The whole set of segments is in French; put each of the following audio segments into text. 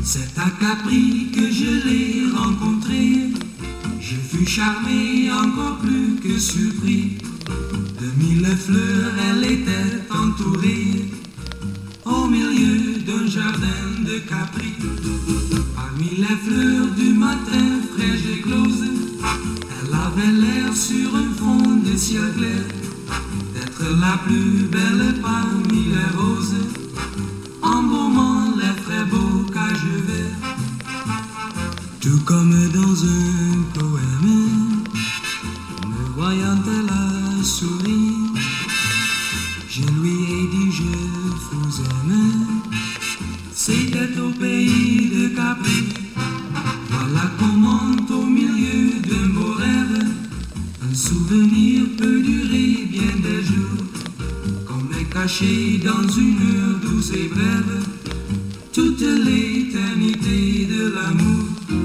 C'est à Capri que je l'ai rencontrée. Je fus charmé encore plus que surpris. De mille fleurs elle était entourée, au milieu d'un jardin de Capri. Parmi les fleurs du matin fraîches écloses, elle avait l'air sur un fond de ciel clair d'être la plus belle parmi les roses, embaumant les très beaux cages verts. Tout comme dans un poème, me voyant elle a souri. Je lui ai dit je vous aime. C'était au pays de Capri. Voilà comment au milieu d'un beau rêve, un souvenir peut durer bien des jours, comme est caché dans une heure douce et brève toute l'éternité de l'amour.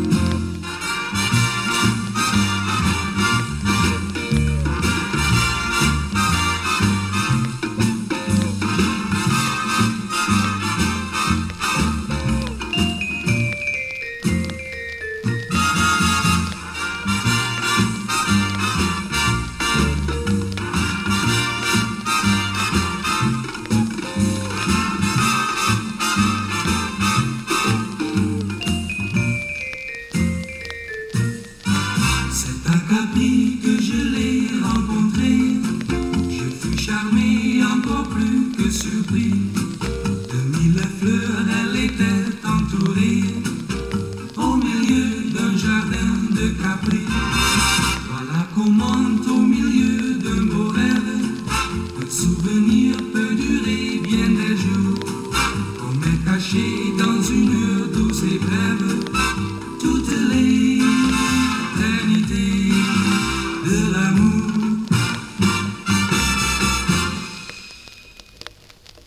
C'est à Capri que je l'ai rencontrée. Je fus charmé encore plus que surpris. De mille fleurs elle était entourée, au milieu d'un jardin de Capri. Voilà comment au milieu d'un beau rêve, un souvenir peut durer bien des jours, comme est caché